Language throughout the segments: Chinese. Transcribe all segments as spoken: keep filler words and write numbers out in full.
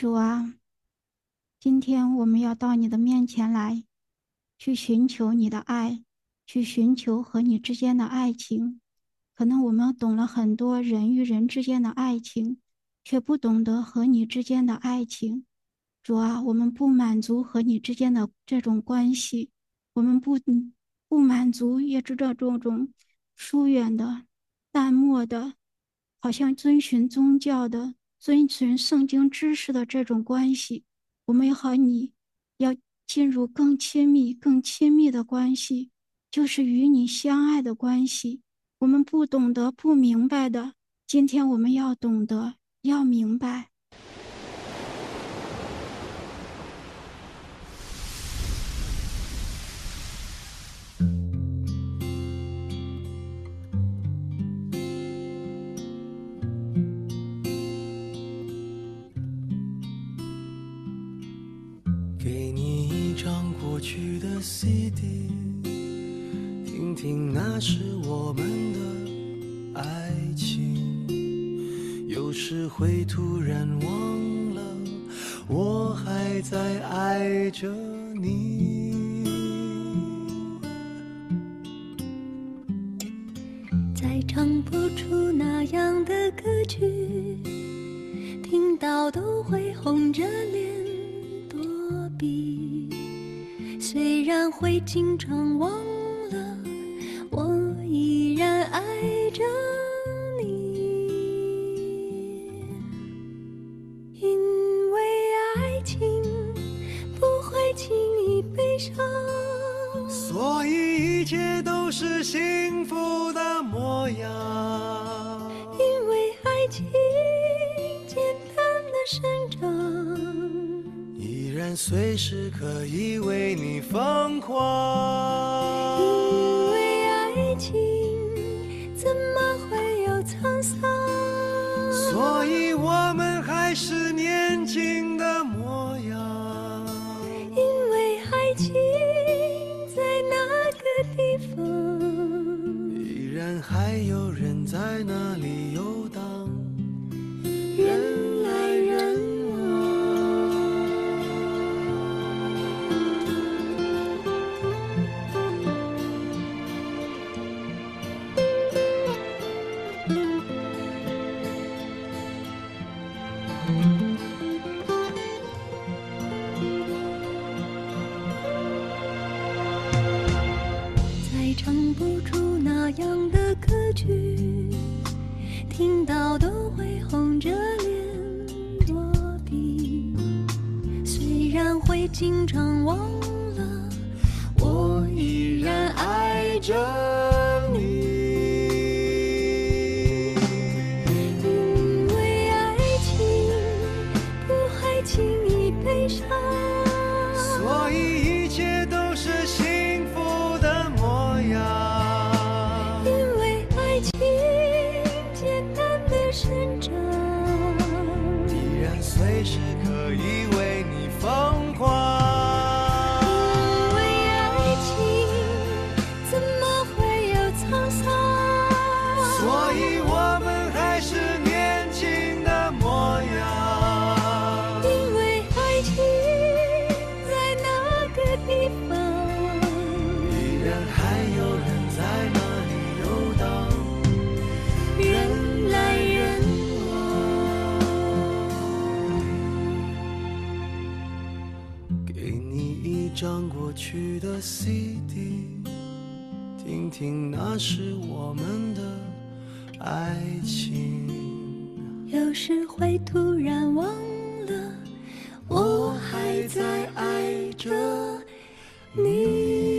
主啊，今天我们要到你的面前来，去寻求你的爱，去寻求和你之间的爱情。可能我们懂了很多人与人之间的爱情，却不懂得和你之间的爱情。主啊，我们不满足和你之间的这种关系，我们不不满足，也知道这种疏远的、淡漠的，好像遵循宗教的、遵循圣经知识的这种关系。我们和你要进入更亲密、更亲密的关系，就是与你相爱的关系。我们不懂得、不明白的，今天我们要懂得，要明白。 给你一张过去的 C D， 听听那是我们的爱情。有时会突然忘了，我还在爱着你。 再唱不出那样的歌曲，听到都会红着脸躲避。虽然会经常忘了，我依然爱着你。因为爱情不会轻易悲伤， 所以一切都是幸福的模样。 因为爱情简单的生长， 依然随时可以为你疯狂。 因为爱情怎么会有沧桑， 所以我们还是年轻的模样。 因为爱情在那个地方， 依然还有人在那里游荡， 人来人再唱不出那样的歌曲，听到都会红着脸躲避。虽然会经常忘了，我依然爱着你。因为爱情不会轻易悲伤， 所以一切都是幸福的模样。 因为爱情简单的生长， 依然随时可以为你疯狂。 因为爱情怎么会有沧桑， 所以我们还是年轻的模样。 因为爱情在那个地方， 依然还有人在那里游荡， 人来人往。 给你一张过去的 C D， 听听那是我们的爱情。 有时会突然忘了，我还在爱着你。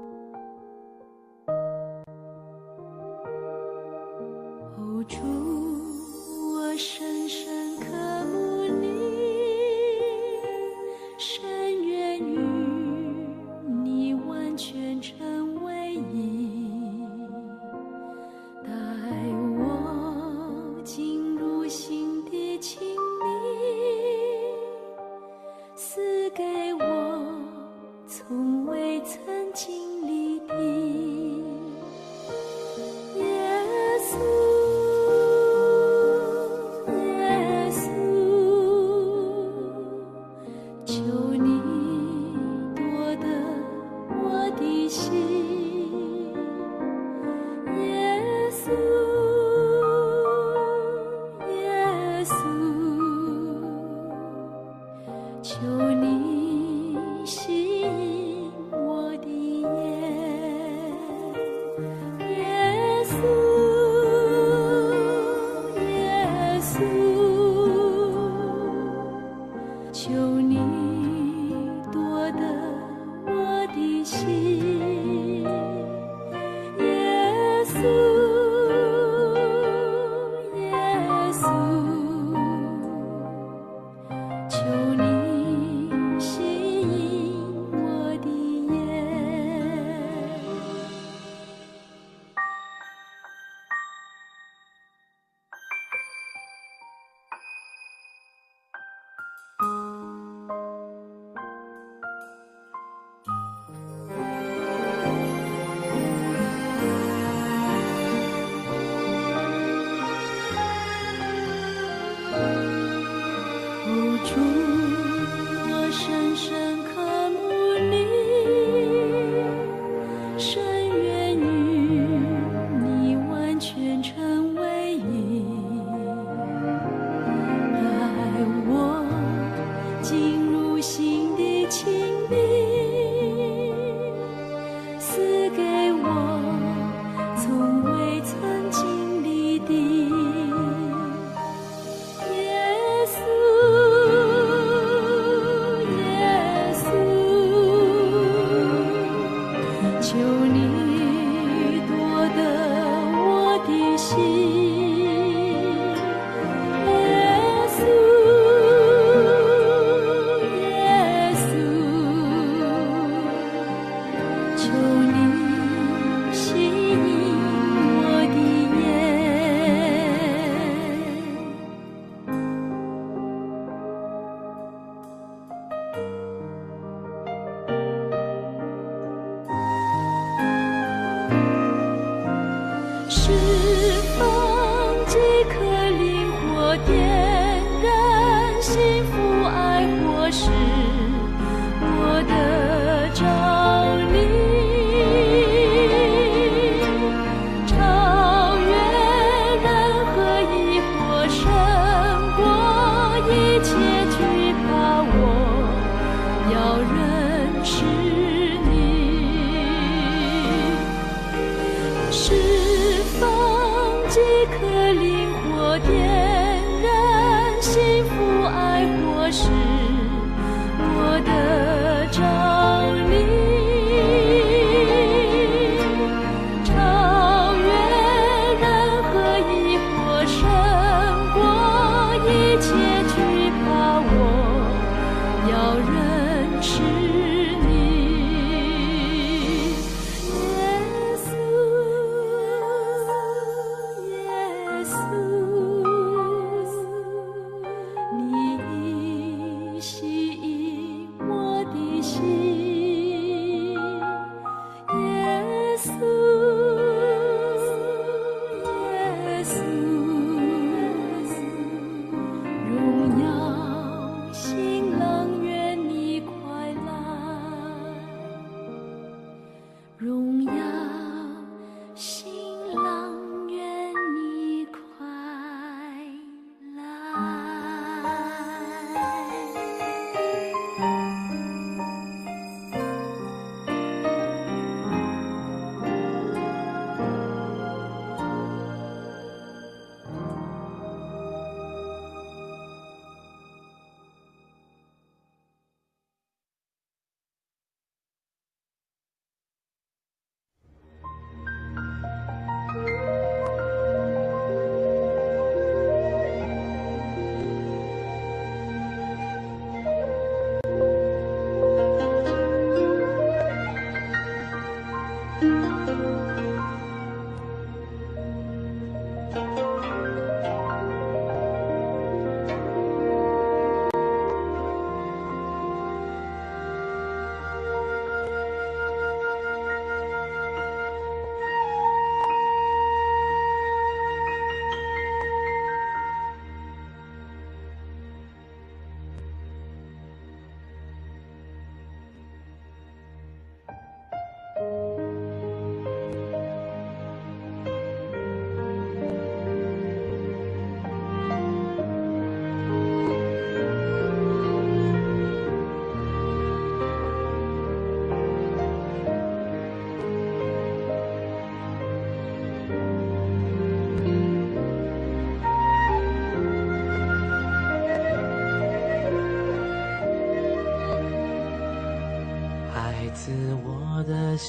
哦，主心的亲密，赐给我从未曾经历的耶稣，耶稣，求你夺得我的心，耶稣，耶稣。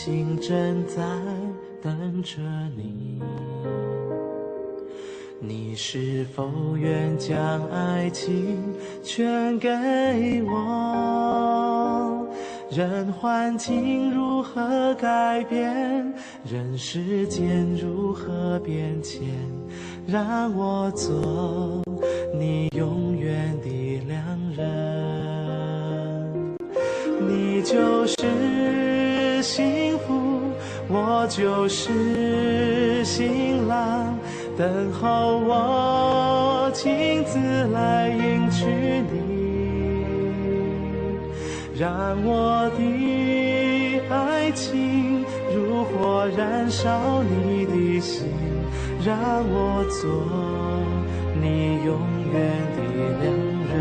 心正在等着你。你是否愿将爱情全给我？任环境如何改变，任世间如何变迁，让我做你永远的良人。你就是幸福，我就是新郎，等候我亲自来迎娶你，让我的爱情如火燃烧你的心，让我做你永远的良人。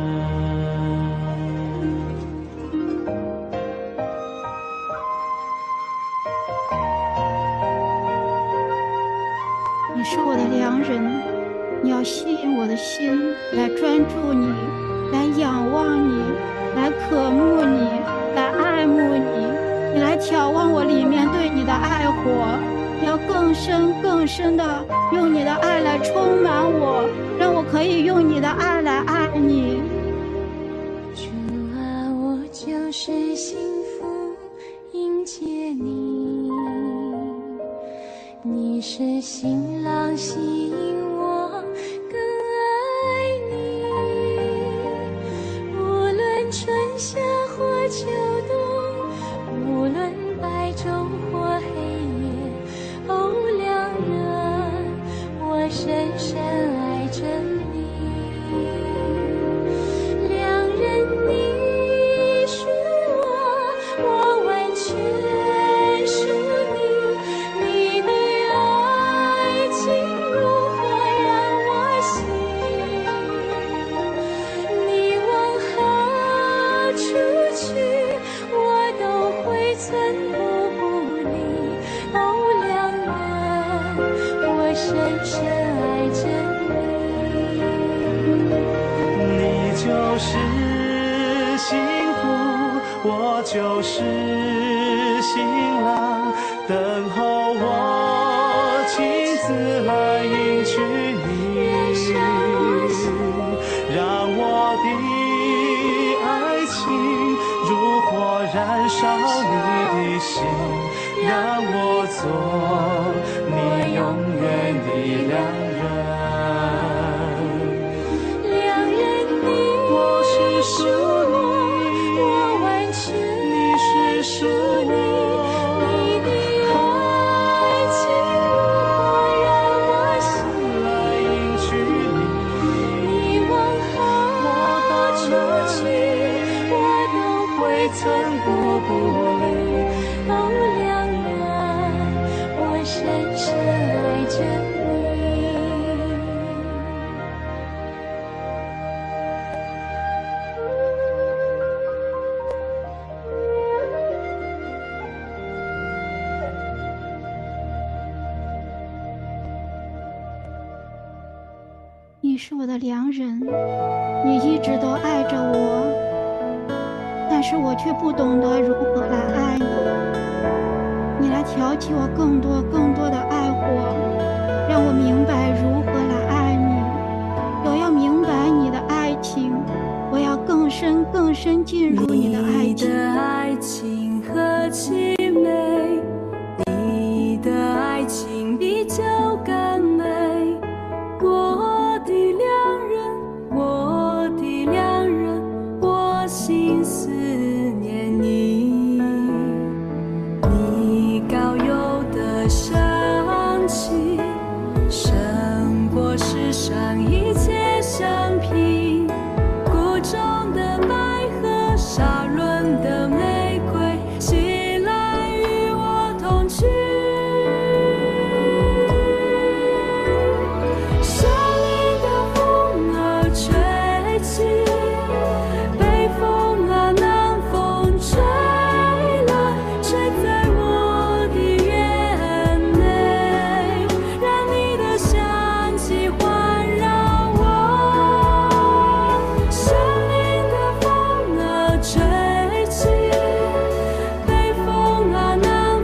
你是我的良人，你要吸引我的心，来专注你，来仰望你，来渴慕你，来爱慕你，你来眺望我里面对你的爱火，你要更深更深的用你的爱来充满我，让我可以用你的爱来爱你。 主啊，我就是幸福迎接你，你是新郎吸引我更爱你，无论春夏或秋冬，无论白昼或黑夜，哦，良人，我深深爱着你。良人，你是我，我完全属你，你的爱情如火燃我心，你往何处去，我都会寸步不离。哦，良人，我深深爱着你。 你就是幸福，我就是新郎，等候我亲自来迎娶你，让我的爱情如火燃烧你的心，让我做你永远的良人。 良人，你我是属你， 我完全你是属我， 你的爱情如火燃我心， 来迎娶你， 你往何处去，我都会寸步不离。哦，良人，我深深爱着你。 你是我的良人，你一直都爱着我，但是我却不懂得如何来爱你。你来挑起我更多更多的爱火，让我明白如何来爱你。我要明白你的爱情，我要更深更深进入你的爱情。 你的爱情何其美，你的爱情比酒更美。我的良人，我的良人，我心思念你。你高有的香气，胜过世上一切香品。谷中的百合，沙润的玫瑰，起来与我同去。山里的风儿吹起，北风啊南风吹来，吹在我的园内，让你的香气环绕我。山里的风儿吹起，北风啊南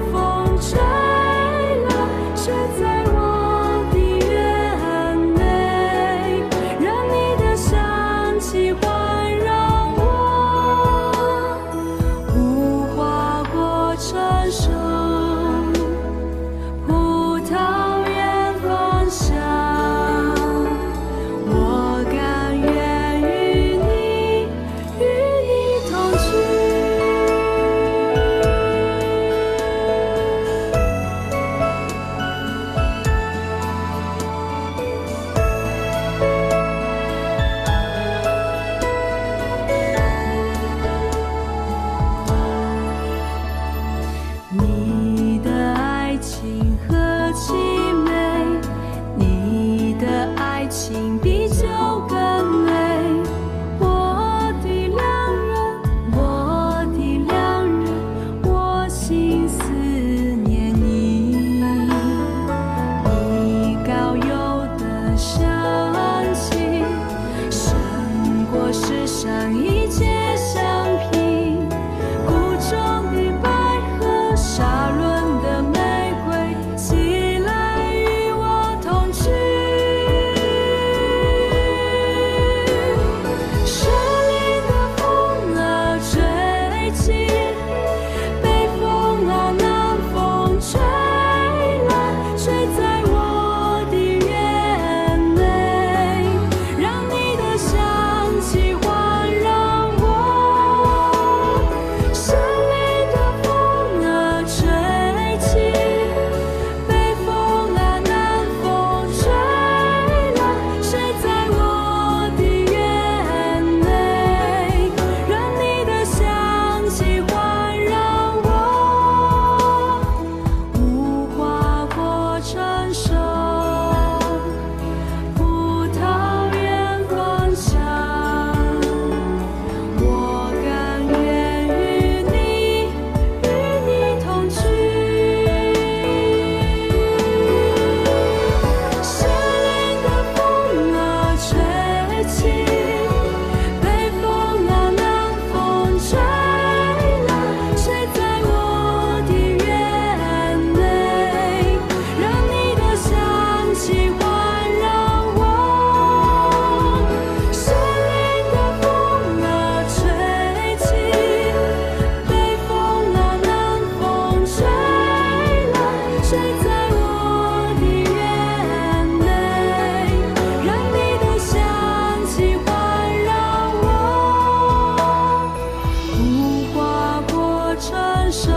吹起，北风啊，南风吹来，吹在我的眼内，让你的香气环绕我。绚丽的风啊，吹起，北风啊，南风吹来，吹在我的眼内，让你的香气环绕我。不划过尘生，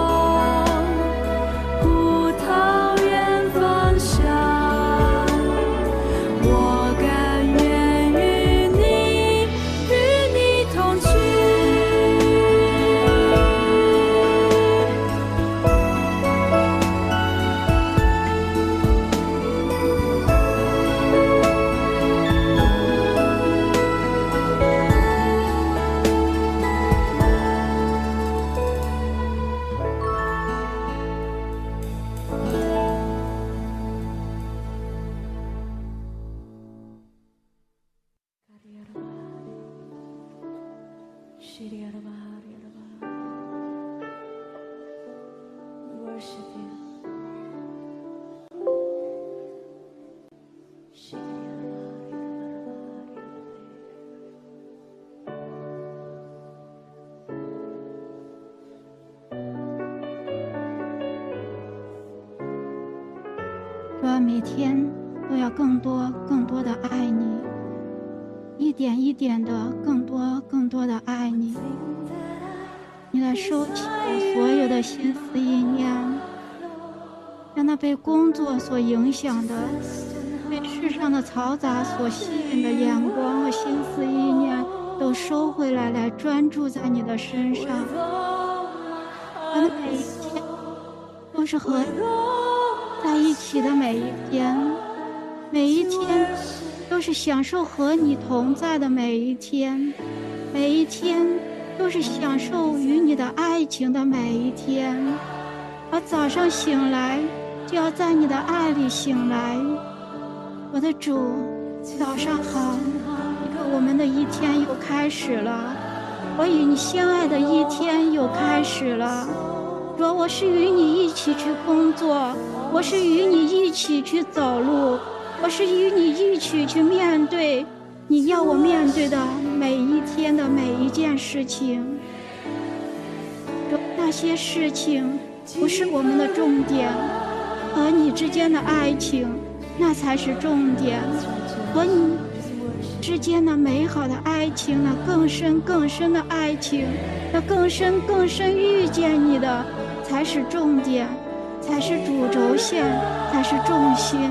不讨厌芳香，我甘愿与你，与你同去。Worship you. 主啊，每天都要更多更多的爱你，一点一点的更多更多的爱你。你来收起我所有的心思意念，让那被工作所影响的，被世上的嘈杂所吸引的眼光和心思意念都收回来，来专注在你的身上。让每一天都是和你在一起的每一天，每一天都是享受和你同在的每一天，每一天都是享受与你的爱情的每一天。而早上醒来就要在你的爱里醒来。我的主，早上好，因为我们的一天又开始了，我与你相爱的一天又开始了。主，我是与你一起去工作，我是与你一起去走路，我是与你一起去面对你要我面对的每一天的每一件事情。那些事情不是我们的重点，和你之间的爱情那才是重点，和你之间的美好的爱情，那更深更深的爱情，那更深更深遇见你的才是重点，才是主轴线，才是重心。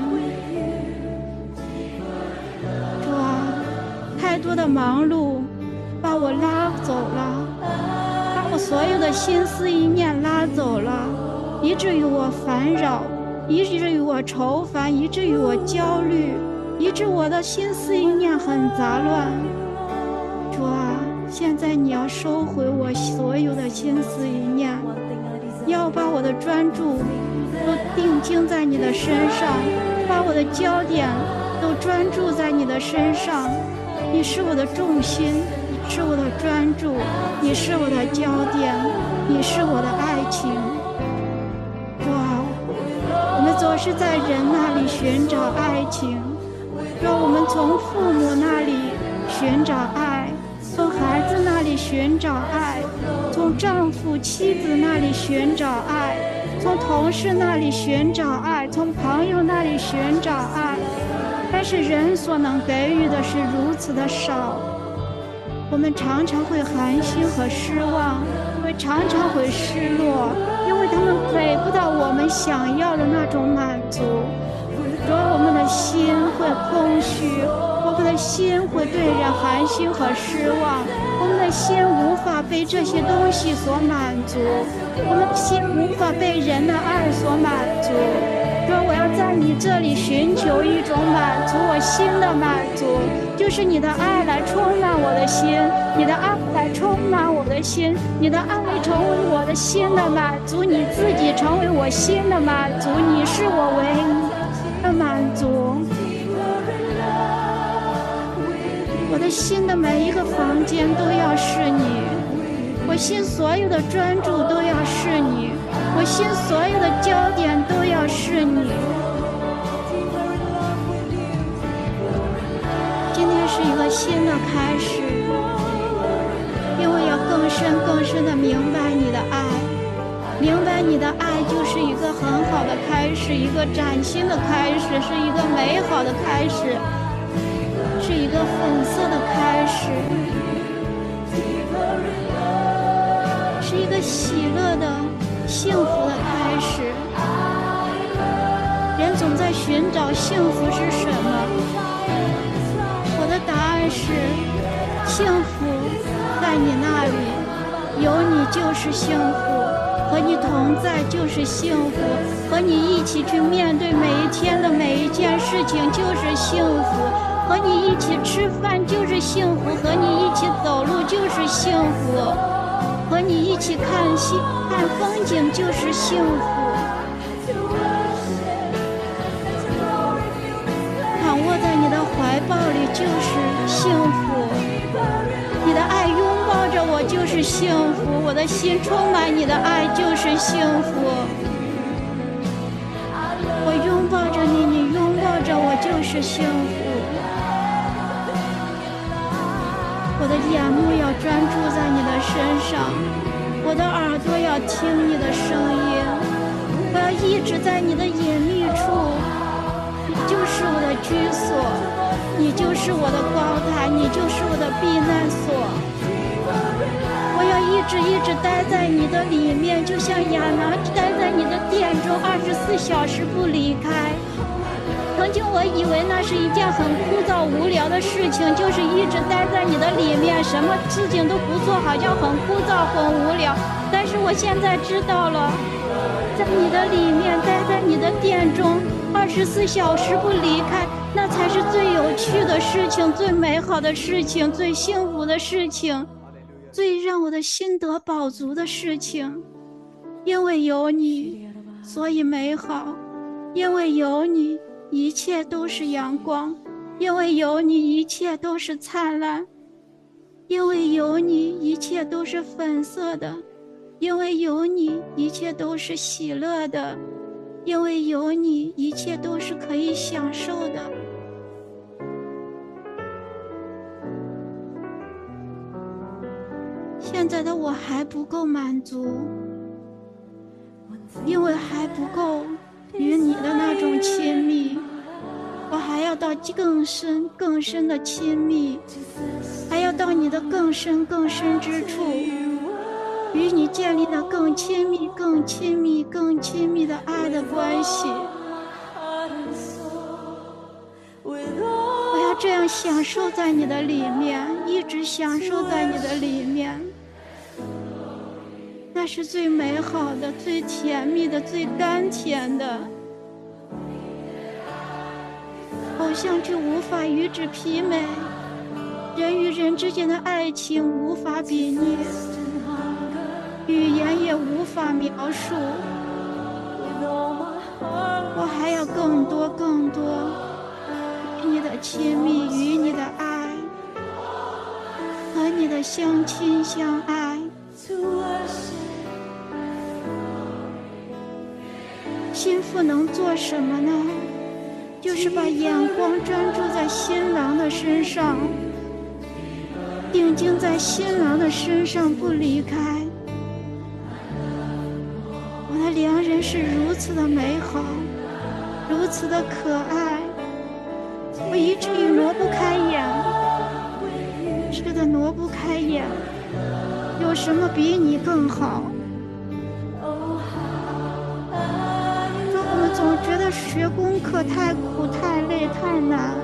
主啊，太多的忙碌把我拉走了，把我所有的心思意念拉走了，以至于我烦扰，以至于我愁烦，以至于我焦虑，以致我的心思意念很杂乱。主啊，现在你要收回我所有的心思意念，要把我的专注都定睛在你的身上，把我的焦点都专注在你的身上。你是我的重心，你是我的专注，你是我的焦点，你是我的爱情。主啊，我们总是在人那里寻找爱情，让我们从父母那里寻找爱，从孩子那里寻找爱，从丈夫妻子那里寻找爱，从同事那里寻找爱，从朋友那里寻找爱。但是人所能给予的是如此的少，我们常常会寒心和失望，我们常常会失落，因为他们给不到我们想要的那种满足，所以我们的心会空虚，我们的心会对人寒心和失望，我们的心无法被这些东西所满足，我们的心无法被人的爱所满足。说我要在你这里寻求一种满足我心的满足，就是你的爱来充满我的心，你的爱来充满我的心，你的爱成为我的心的满足，你自己成为我心的满足，你是我唯一的满足。 我的心的每一个房间都要是你，我心所有的专注都要是你，我心所有的焦点都要是你。今天是一个新的开始，因为要更深更深的明白你的爱，明白你的爱就是一个很好的开始，一个崭新的开始，是一个美好的开始，是一个粉色的开始，是一个喜乐的幸福的开始。人总在寻找幸福是什么，我的答案是幸福在你那里，有你就是幸福，和你同在就是幸福，和你一起去面对每一天的每一件事情就是幸福，和你一起吃饭就是幸福，和你一起走路就是幸福，和你一起看戏看风景就是幸福。躺卧在你的怀抱里就是幸福，你的爱拥抱着我就是幸福，我的心充满你的爱就是幸福。我拥抱着你，你拥抱着我就是幸福。我的眼目要专注在你的身上，我的耳朵要听你的声音，我要一直在你的隐秘处，你就是我的居所，你就是我的高台，你就是我的避难所。我要一直一直待在你的里面，就像亚拿待在你的殿中，二十四小时不离开。曾经我以为那是一件很枯燥无聊的事情，就是一直待在你的里面，什么事情都不做，好像很枯燥很无聊。但是我现在知道了，在你的里面，待在你的殿中，二十四小时不离开，那才是最有趣的事情，最美好的事情，最幸福的事情，最让我的心得饱足的事情。因为有你，所以美好；因为有你，一切都是阳光；因为有你，一切都是灿烂；因为有你，一切都是粉色的；因为有你，一切都是喜乐的；因为有你，一切都是可以享受的。现在的我还不够满足，因为还不够与你的那种亲密，我还要到更深更深的亲密，还要到你的更深更深之处，与你建立了更亲密更亲密更亲密的爱的关系。我要这样享受在你的里面，一直享受在你的里面，那是最美好的，最甜蜜的，最甘甜的。偶像剧无法与之媲美，人与人之间的爱情无法比拟，语言也无法描述。我还要更多更多与你的亲密，与你的爱，和你的相亲相爱。心腹能做什么呢？就是把眼光专注在新郎的身上，定睛在新郎的身上不离开。我的良人是如此的美好，如此的可爱，我以至于挪不开眼。是的，挪不开眼。有什么比你更好？我总觉得学功课太苦太累太难，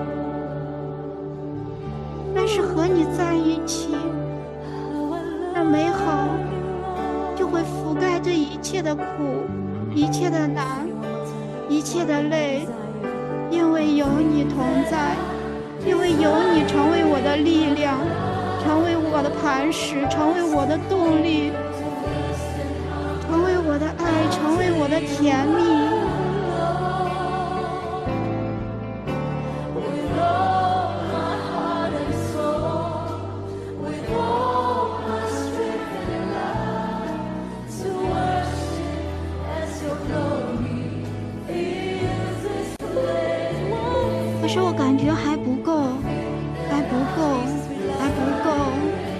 但是和你在一起，那美好就会覆盖这一切的苦，一切的难，一切的累。因为有你同在，因为有你成为我的力量，成为我的磐石，成为我的动力，成为我的爱，成为我的甜蜜。 我感觉还不够，还不够，还不够。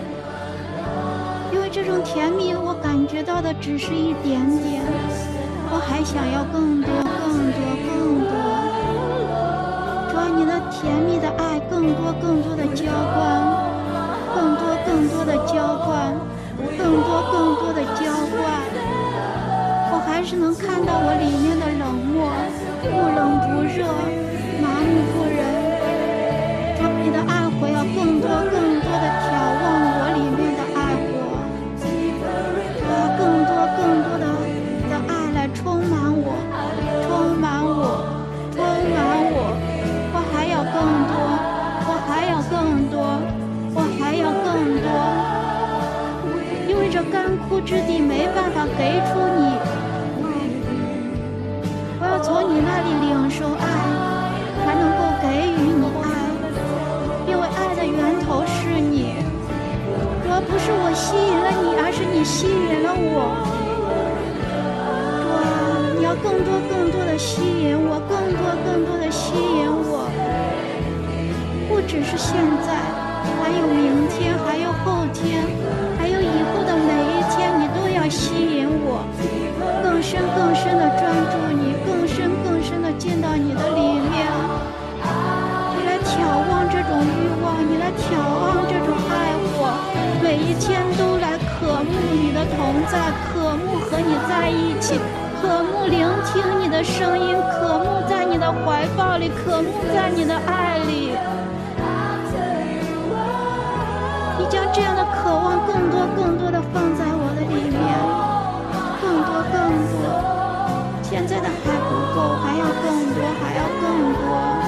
因为这种甜蜜，我感觉到的只是一点点，我还想要更多，更多，更多。主要你的甜蜜的爱，更多，更多的浇灌，更多，更多的浇灌，更多，更多的浇灌。我还是能看到我里面的冷漠，不冷不热，麻木不仁。主，你的爱火要更多更多的眺望我里面的爱火，主要更多更多的的爱来充满我，充满我，充满我。我还要更多，我还要更多，我还要更多。因为这干枯之地没办法给出你。我要从你那里领受爱，才能够给予你爱，因为爱的源头是你。主要不是我吸引了你，而是你吸引了我。主啊，你要更多更多的吸引我，更多更多的吸引我，不只是现在，还有明天，还有后天，还有以后的每一天，你都要吸引我，更深更深的专注你，更深更深的进到你的里面。你来眺望这种欲望，你来眺望这种爱火，每一天都来渴慕你的同在，渴慕和你在一起，渴慕聆听你的声音，渴慕在你的怀抱里，渴慕在你的爱里。你将这样的渴望更多更多的放在我的里面，更多更多。现在的还不够，还要更多，还要更多。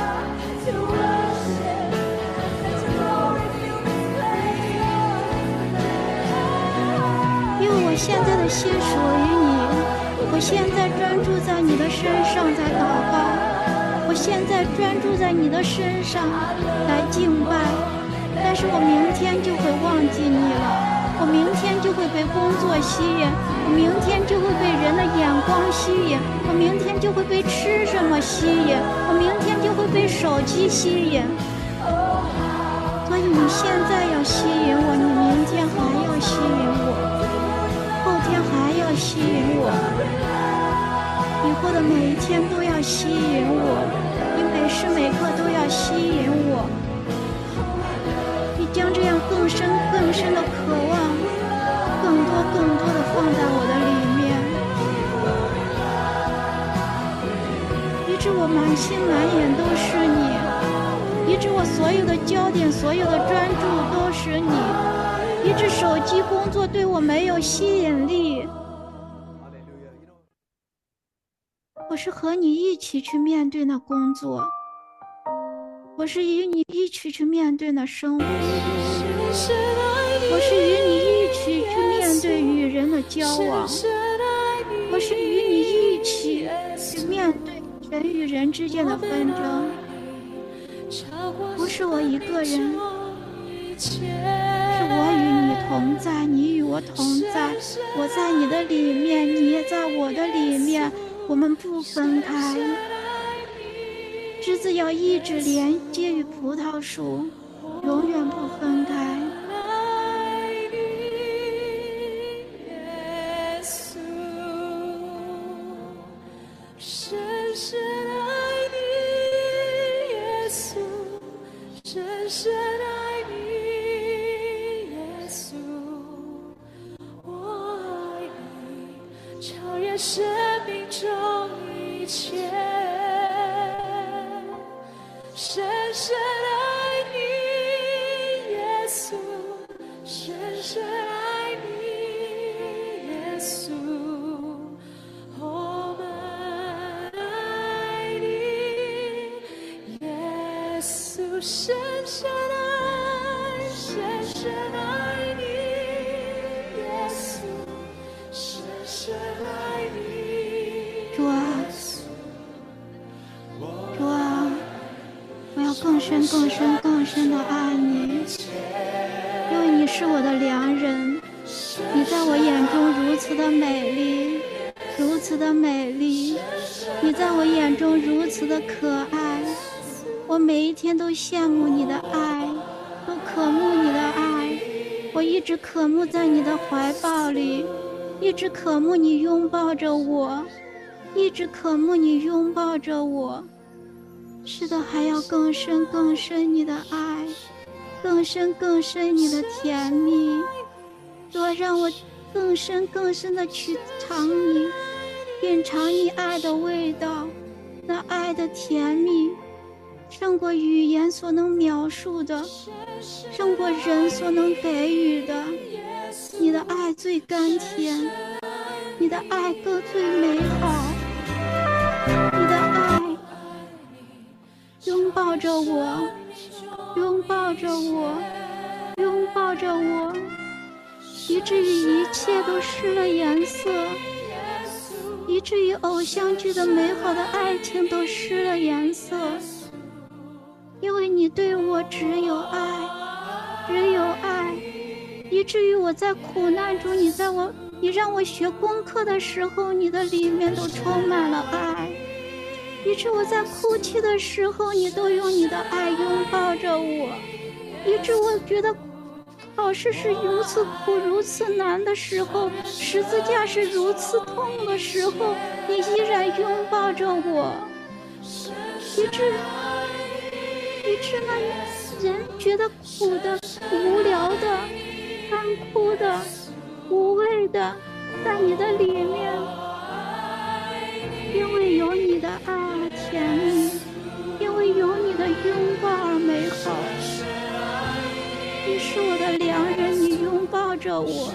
因为我现在的心属于你，我现在专注在你的身上在祷告，我现在专注在你的身上来敬拜。但是我明天就会忘记你了，我明天就会被工作吸引，我明天就会被人的眼光吸引，我明天就会被吃什么吸引，我明天就会被手机吸引。所以你现在要吸引我，你明天还要吸引我，后天还要吸引我，以后的每一天都要吸引我，你每时每刻都要吸引我。将这样更深更深的渴望，更多更多的放在我的里面，以致我满心满眼都是你，以致我所有的焦点，所有的专注都是你，以致手机工作对我没有吸引力。我是和你一起去面对那工作，我是与你一起去面对那生活，我是与你一起去面对与人的交往，我是与你一起去面对人与人之间的纷争，不是我一个人，是我与你同在，你与我同在，我在你的里面，你也在我的里面，我们不分开。枝子要一直连接于葡萄树，永远不分开。深深爱你，耶稣，深深爱你，耶稣，我爱你，超越生命中一切。深深爱你，耶稣，深深爱你，耶稣，我们爱你，耶稣，深深爱，深深爱你，耶稣，深深爱你。主啊，主啊，我要更深更深更深的爱你，因为你是我的良人，你在我眼中如此的美丽，如此的美丽，你在我眼中如此的可爱，我我每一天都羡慕你的爱，都渴慕你的爱。我一直渴慕在你的怀抱里，一直渴慕你拥抱着我，一直渴慕你拥抱着我。是的，还要更深更深你的爱，更深更深你的甜蜜。多让我更深更深的去尝你，品尝你爱的味道，那爱的甜蜜胜过语言所能描述的，胜过人所能给予的。你的爱最甘甜，你的爱更最美好。你的爱拥抱着我，拥抱着我，拥抱着我，以至于一切都失了颜色，以至于偶像剧的美好的爱情都失了颜色。因为你对我只有爱，只有爱，以至于我在苦难中，你在我，你让我学功课的时候，你的里面都充满了爱，以致我在哭泣的时候，你都用你的爱拥抱着我，以致我觉得考试是如此苦、如此难的时候，十字架是如此痛的时候，你依然拥抱着我，以致。以致那人觉得苦的、无聊的、干枯的、无味的，在你的里面，因为有你的爱而甜蜜，因为有你的拥抱而美好。你是我的良人，你拥抱着我，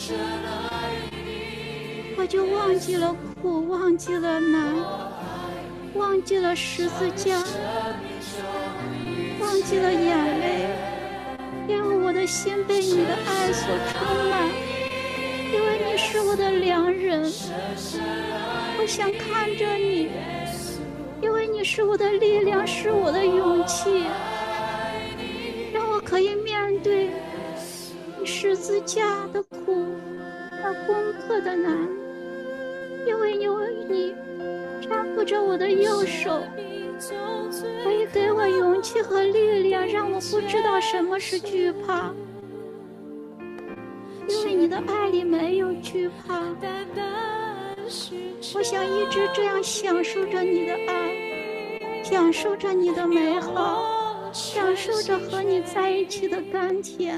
我就忘记了苦，忘记了难，忘记了十字架，忘记了眼泪，因为我的心被你的爱所充满，因为你是我的良人，我想看着你，因为你是我的力量，是我的勇气，让我可以面对十字架的苦，那功课的难，因为有你搀扶着我的右手，可以给我勇气和力量，让我不知道什么是惧怕，因为你的爱里没有惧怕。我想一直这样享受着你的爱，享受着你的美好，享受着和你在一起的甘甜。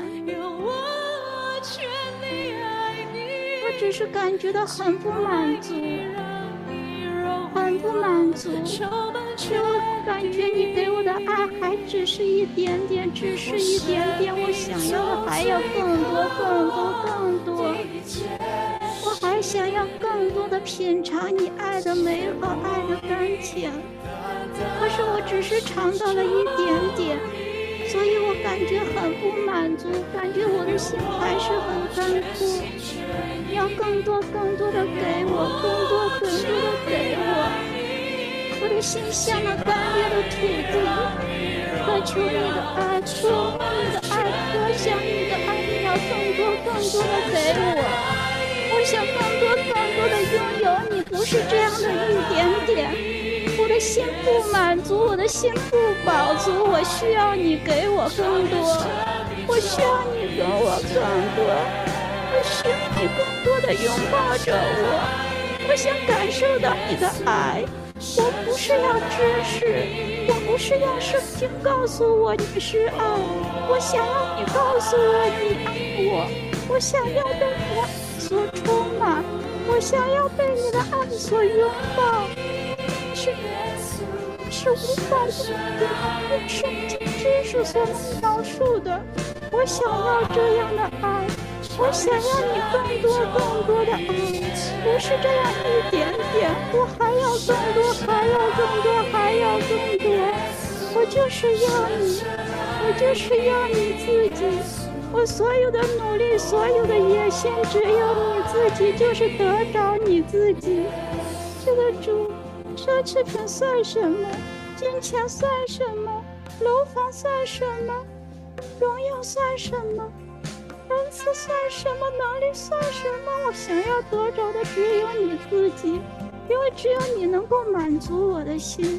我只是感觉到很不满足，很不满足，因为我感觉你给我的爱还只是一点点，只是一点点，我想要的还要更多更多更多，我还想要更多的品尝你爱的美好，爱的甘甜，可是我只是尝到了一点点，所以我感觉很不满足，感觉我的心还是很干枯，要更多更多的给我，更多更多的给我。我的心像那干裂的土地，渴求你的爱，渴望你的爱，渴想你的爱，你要更多更多的给我，我想更多更多的拥有你，不是这样的一点点，我的心不满足，我的心不饱足，我需要你给我更多，我需要你给我更多，我需要你更多的拥抱着我，我想感受到你的爱。我不是要知识，我不是要圣经告诉我你是爱，我想要你告诉我你爱我，我想要被你的爱所充满，我想要被你的爱所拥抱，是是无法用圣经知识所能描述的，我想要这样的爱，我想要你更多更多的爱，不是这样一点点，我还要更多，还要更多，还要更多，我就是要你，我就是要你自己，我所有的努力，所有的野心，只有你自己，就是得着你自己。这个主，奢侈品算什么？金钱算什么？楼房算什么？荣耀算什么？恩赐算什么？能力算什么？我想要得着的只有你自己，因为只有你能够满足我的心，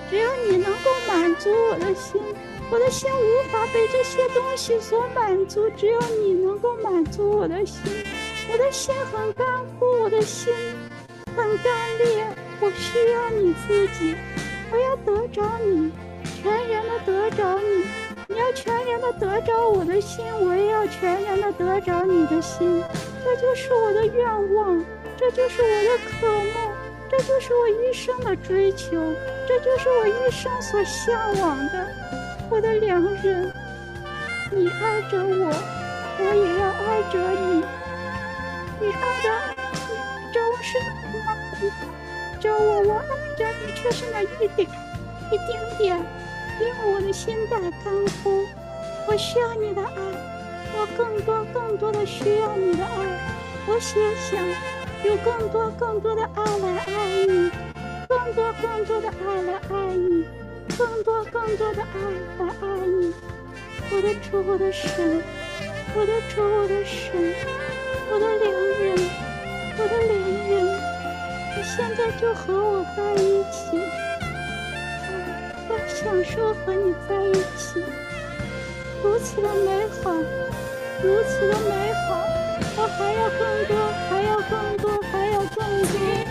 只有你能够满足我的心，我的心无法被这些东西所满足，只有你能够满足我的心。我的心很干枯，我的心很干裂，我需要你自己，我要得着你，全然的得着你。你要全然的得着我的心，我也要全然的得着你的心。这就是我的愿望，这就是我的渴慕，这就是我一生的追求，这就是我一生所向往的。我的良人，你爱着我，我也要爱着你。你爱的爱情，这我是那么着我，我爱着你却是那一点一丁点，因为我的心在干枯，我需要你的爱，我更多更多的需要你的爱。我也想有更多更多的爱来爱你，更多更多的爱来爱你，更多更多的爱来爱你。我的主，我的神，我的主，我的神，我的良人，我的良人，你现在就和我在一起，我享受和你在一起，如此的美好，如此的美好，我还要更多，还要更多，还要更多。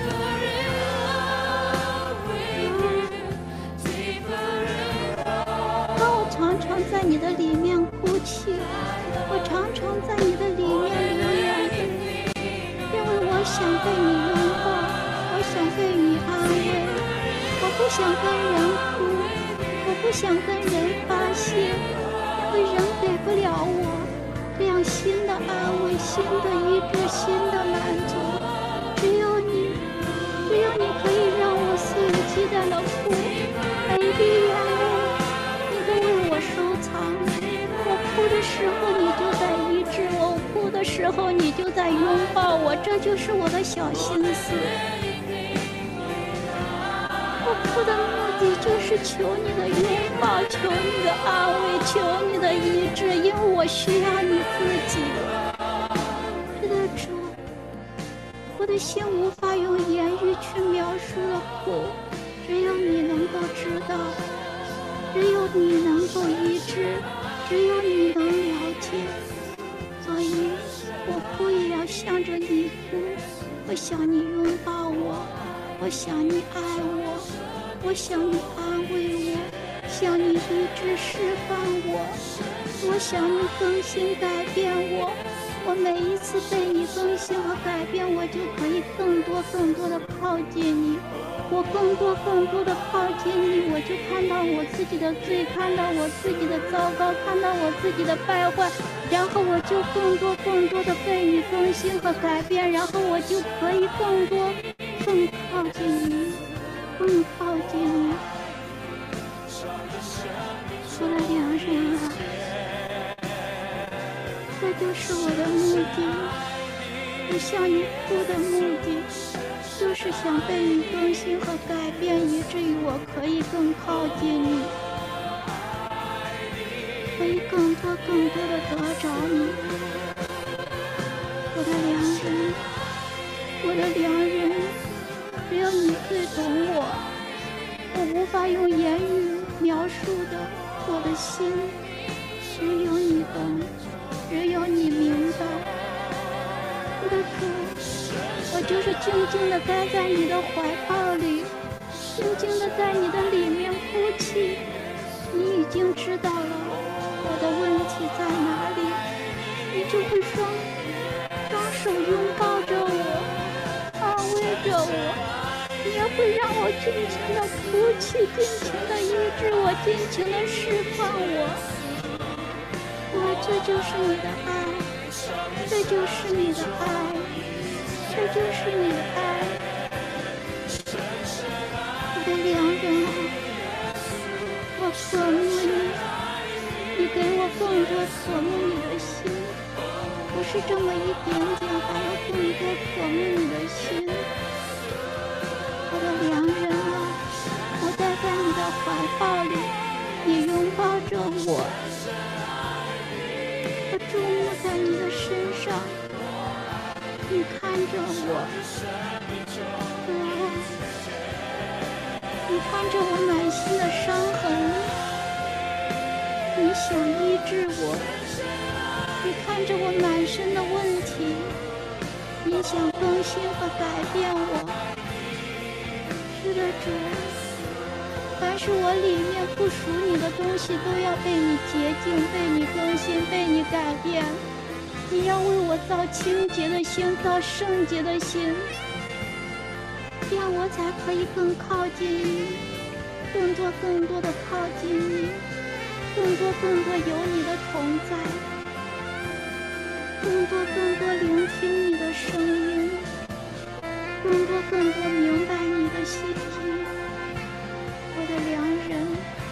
当我常常在你的里面哭泣，我常常在你的里面流眼泪，因为我想被你拥抱，我想被你安慰，我不想跟人哭，我不想跟人发泄，因为人给不了我这样新的安慰，新的医治，新的满足。只有你，只有你可以让我肆无忌惮的哭，每一滴眼泪你都为我收藏。我哭的时候你就在医治我，我哭的时候你就在拥抱我，这就是我的小心思。我哭的目的就是求你的拥抱，求你的安慰，求你的医治，因为我需要你自己。是的，主，我的心无法用言语去描述的苦，只有你能够知道，只有你能够医治，只有你能了解。所以我哭也要向着你哭，我想你拥抱我，我想你爱我，我想你安慰我，想你医治释放我，我想你更新改变我。我每一次被你更新和改变，我就可以更多更多的靠近你。我更多更多的靠近你，我就看到我自己的罪，看到我自己的糟糕，看到我自己的败坏，然后我就更多更多的被你更新和改变，然后我就可以更多更靠近你，更靠近你。我的良人啊，这就是我的目的，我向你哭的目的就是想被你更新和改变，以至于我可以更靠近你，可以更多更多的得着你。我的良人，我的良人，只有你最懂我，我无法用言语描述的我的心，只有你懂，只有你明白。我的主，我就是静静地待在你的怀抱里，静静地在你的里面哭泣。你已经知道了我的问题在哪里，你就会双双手拥抱着我，安慰着我，你也会让我尽情地哭泣，尽情地医治我，尽情地释放我。我这就是你的爱，这就是你的爱，这就是你的爱。我的良人啊，我渴慕你，你给我更多渴慕你的心，不是这么一点点，还有更多渴慕你的心。我的良人啊，我待在你的怀抱里，你拥抱着我，我注目在你的身上，你看着我，哦，你你看着我满心的伤痕，你想医治我；你看着我满身的问题，你想更新和改变我。是的，主，凡是我里面不属你的东西，都要被你洁净，被你更新，被你改变。你要为我造清洁的心，造圣洁的心，这样我才可以更靠近你，更多更多的靠近你，更多更多有你的同在，更多更多聆听你的声音，更多更多明白你的心意。我的良人，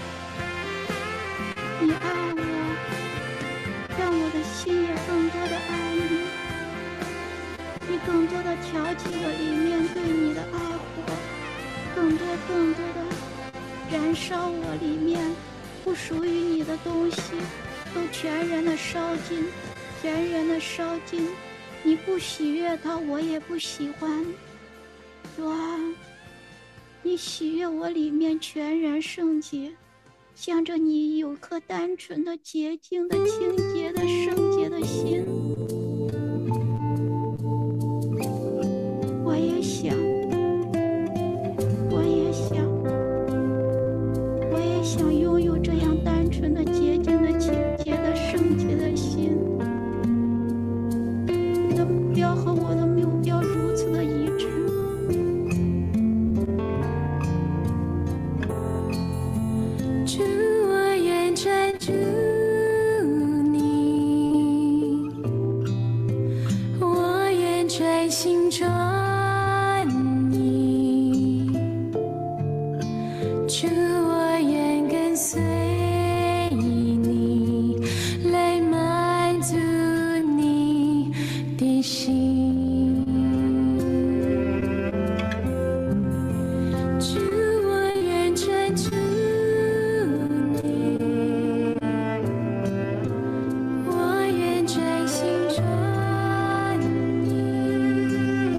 你爱我，让我的心也更多的爱你，你更多的挑起我里面对你的爱火，更多更多的燃烧我里面不属于你的东西，都全然的烧尽，全然的烧尽。你不喜悦它，我也不喜欢。主啊，你喜悦我里面全然圣洁，向着你有颗单纯的、洁净的、清洁的、圣洁的心。我也想，我也想，我也想拥有这样单纯的、洁净的、清洁的、圣洁的心。你的目标和我的目标如此的一致。 主，我愿专注你，我愿专心专你。主，我愿跟随你，来满足你的心。主，我愿专注你，我愿专心专你。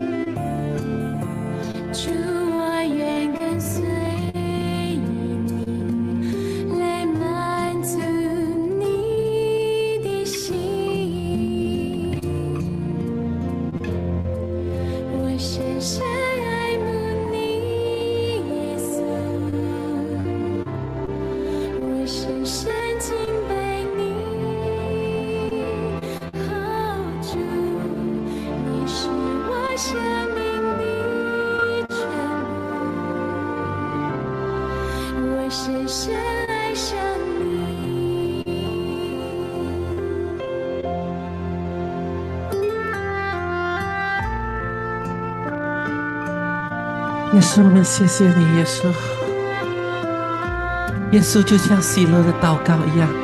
主，我愿跟随你，来满足你的心。我深深爱慕你，耶稣，我深深敬拜你。哦，主，你是我生命的全部，我深深爱上你。 耶稣，我们谢谢你，耶稣。耶稣就像喜乐的祷告一样，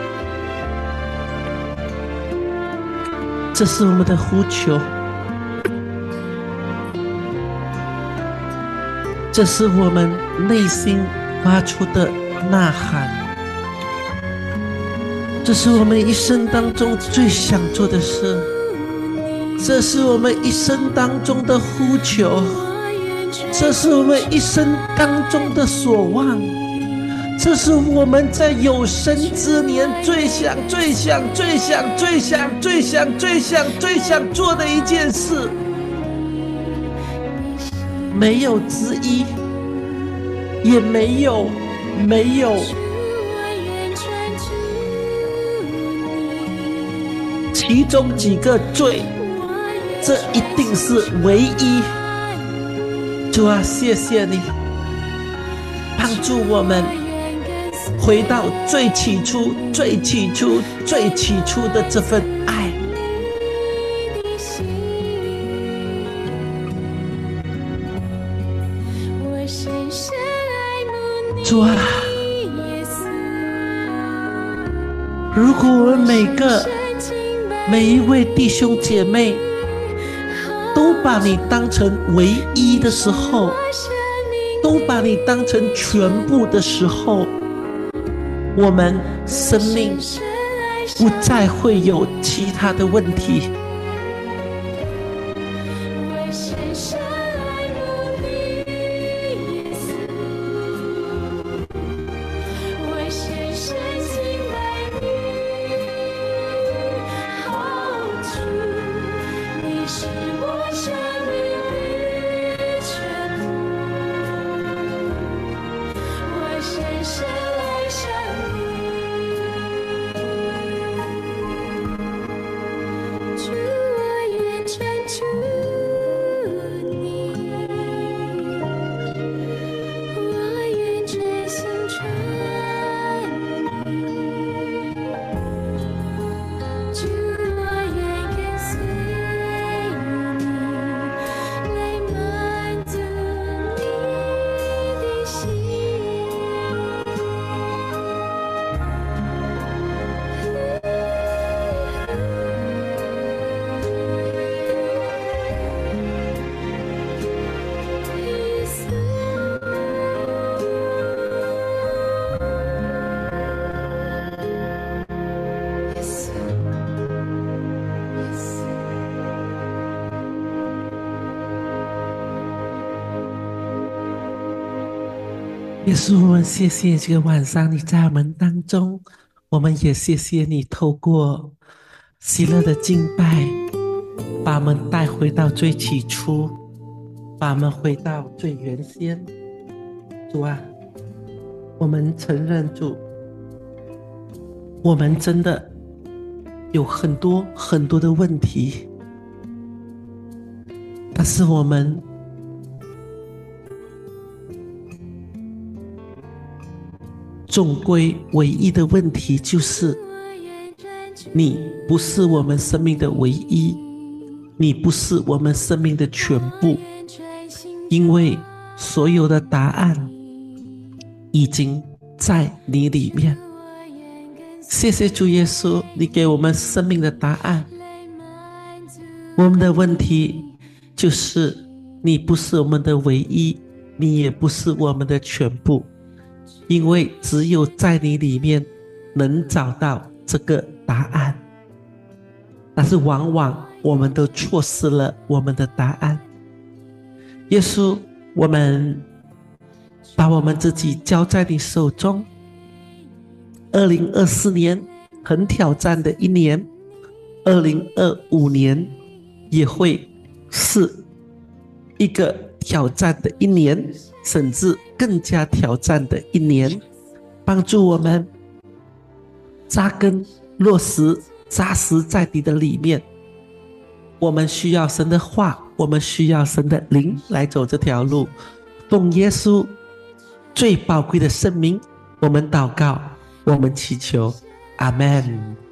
这是我们的呼求，这是我们内心发出的呐喊，这是我们一生当中最想做的事，这是我们一生当中的呼求，这是我们一生当中的所望，这是我们在有生之年最想最想最想最想最想最想最想做的一件事，没有之一，也没有没有其中几个最，这一定是唯一。主啊，谢谢你帮助我们回到最起初最起初最起初的这份爱。主啊，如果我们每个每一位弟兄姐妹都把你当成唯一的时候，都把你当成全部的时候，我们生命不再会有其他的问题。 耶稣，我们谢谢这个晚上你在我们当中，我们也谢谢你透过喜乐的敬拜，把我们带回到最起初，把我们回到最原先。主啊，我们承认主，我们真的有很多很多的问题，但是我们总归唯一的问题就是你不是我们生命的唯一，你不是我们生命的全部，因为所有的答案已经在你里面。谢谢主耶稣，你给我们生命的答案。我们的问题就是你不是我们的唯一，你也不是我们的全部，因为只有在你里面能找到这个答案，但是往往我们都错失了我们的答案。耶稣，我们把我们自己交在你手中。二零二四年很挑战的一年，二零二五年也会是一个挑战的一年，甚至更加挑战的一年。帮助我们扎根落实，扎实在你的里面。我们需要神的话，我们需要神的灵来走这条路。奉耶稣最宝贵的圣名，我们祷告，我们祈求，阿们。